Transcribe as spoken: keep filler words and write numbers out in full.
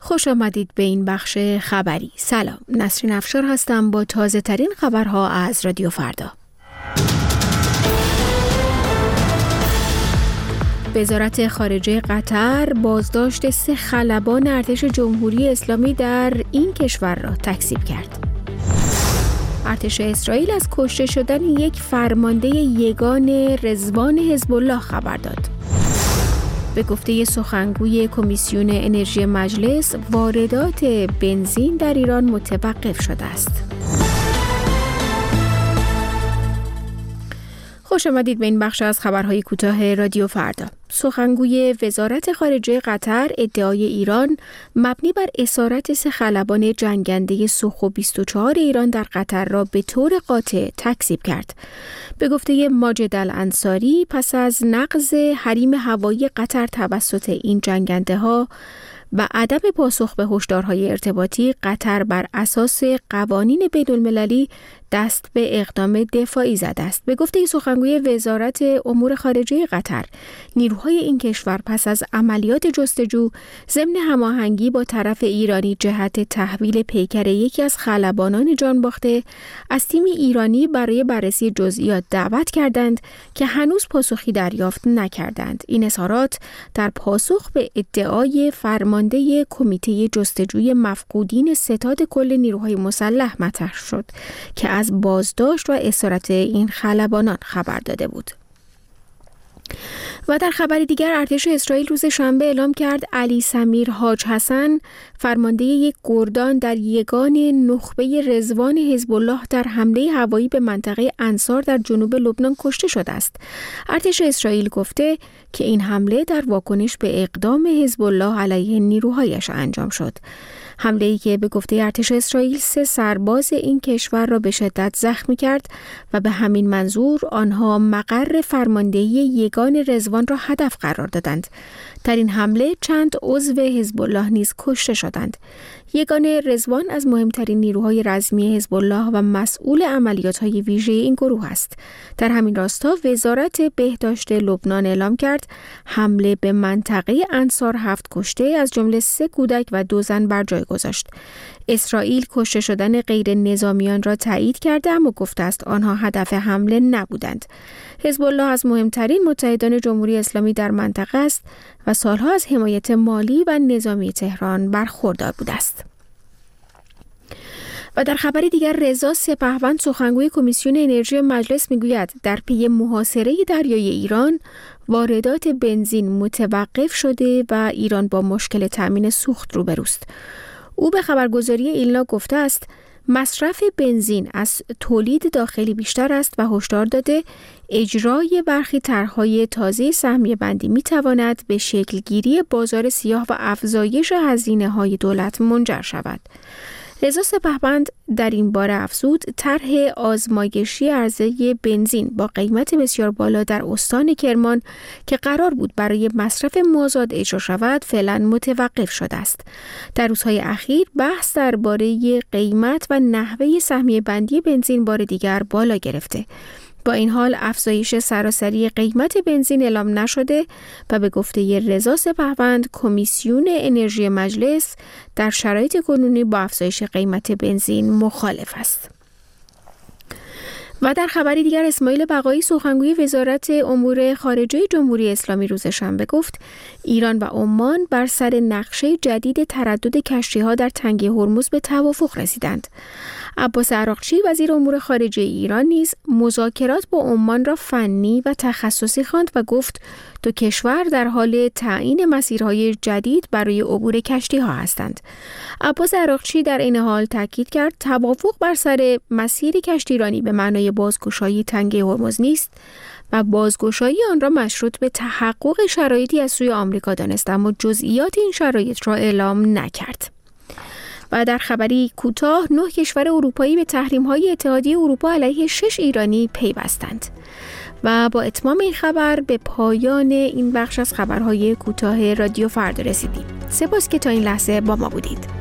خوش آمدید به این بخش خبری. سلام، نسرین افشار هستم با تازه ترین خبرها از رادیو فردا. وزارت خارجه قطر بازداشت سه خلبان ارتش جمهوری اسلامی در این کشور را تکذیب کرد. ارتش اسرائیل از کشته شدن یک فرمانده یگان رضوان حزب الله خبر داد. به گفته سخنگوی کمیسیون انرژی مجلس، واردات بنزین در ایران متوقف شده است. خوش آمدید به این بخش از خبرهای کوتاه رادیو فردا. سخنگوی وزارت خارجه قطر ادعای ایران مبنی بر اسارت سه خلبان جنگنده سوخو بیست و چهار ایران در قطر را به طور قاطع تکذیب کرد. به گفته ماجد الانصاری، پس از نقض حریم هوایی قطر توسط این جنگنده ها و عدم پاسخ به هشدارهای ارتباطی، قطر بر اساس قوانین بین المللی دست به اقدام دفاعی زده است. به گفته سخنگوی وزارت امور خارجه قطر، نیروهای این کشور پس از عملیات جستجو ضمن هماهنگی با طرف ایرانی جهت تحویل پیکر یکی از خلبانان جانباخته از تیم ایرانی برای بررسی جزئیات دعوت کردند که هنوز پاسخی دریافت نکردند. این اظهارات در پاسخ به ادعای فرمانده کمیته جستجوی مفقودین ستاد کل نیروهای مسلح مطرح شد که از بازداشت و اسارت این خلبانان خبر داده بود. و در خبر دیگر، ارتش اسرائیل روز شنبه اعلام کرد علی سمیر حاج حسن، فرمانده یک گردان در یگان نخبه رضوان حزب الله در حمله هوایی به منطقه انصار در جنوب لبنان کشته شده است. ارتش اسرائیل گفته که این حمله در واکنش به اقدام حزب الله علیه نیروهایش انجام شد. حمله‌ای که به گفته ارتش اسرائیل سه سرباز این کشور را به شدت زخمی کرد و به همین منظور آنها مقر فرماندهی یگان رضوان را هدف قرار دادند. در این حمله چند عضو حزب الله نیز کشته شدند. یگان رضوان از مهمترین نیروهای رزمی حزب الله و مسئول عملیات‌های ویژه این گروه است. در همین راستا وزارت بهداشت لبنان اعلام کرد حمله به منطقه انصار هفت کشته از جمله سه کودک و دو زن بر جای گذاشت. اسرائیل کشته شدن غیر نظامیان را تایید کرده، اما گفته است آنها هدف حمله نبودند. حزب الله از مهمترین متحدان جمهوری اسلامی در منطقه است و سالها از حمایت مالی و نظامی تهران برخوردار بوده است. و در خبر دیگر، رضا سپهبند، سخنگوی کمیسیون انرژی مجلس، میگوید در پی محاصره دریایی ایران واردات بنزین متوقف شده و ایران با مشکل تامین سوخت روبروست. او به خبرگزاری ایلنا گفته است مصرف بنزین از تولید داخلی بیشتر است و هشدار داده اجرای برخی طرح‌های تازه سهمیه بندی می‌تواند به شکلگیری بازار سیاه و افزایش هزینه‌های دولت منجر شود. رضا سپهبند در این باره افزود طرح آزمایشی عرضه بنزین با قیمت بسیار بالا در استان کرمان که قرار بود برای مصرف مازاد اجرا شود فعلا متوقف شده است. در روزهای اخیر بحث درباره قیمت و نحوه سهمیه بندی بنزین بار دیگر بالا گرفته. با این حال افزایش سراسری قیمت بنزین اعلام نشده و به گفته رضا سپهبند کمیسیون انرژی مجلس در شرایط کنونی با افزایش قیمت بنزین مخالف است. و در خبری دیگر، اسماعیل بقایی، سخنگوی وزارت امور خارجه جمهوری اسلامی، روز شنبه گفت ایران و عمان بر سر نقشه جدید تردد کشتی‌ها در تنگه هرمز به توافق رسیدند. عباس عراقچی، وزیر امور خارجه ایران، نیز مذاکرات با عمان را فنی و تخصصی خواند و گفت دو کشور در حال تعیین مسیرهای جدید برای عبور کشتی‌ها هستند. عباس عراقچی در این حال تاکید کرد توافق بر سر مسیر کشتیرانی به معنای بازگشایی تنگه هرمز نیست و بازگشایی آن را مشروط به تحقق شرایطی از سوی آمریکا دانست، اما جزئیات این شرایط را اعلام نکرد. و در خبری کوتاه، نه کشور اروپایی به تحریم‌های اتحادیه اروپا علیه شش ایرانی پیوستند. و با اتمام این خبر به پایان این بخش از خبرهای کوتاه رادیو فردا رسیدیم. سپاس که تا این لحظه با ما بودید.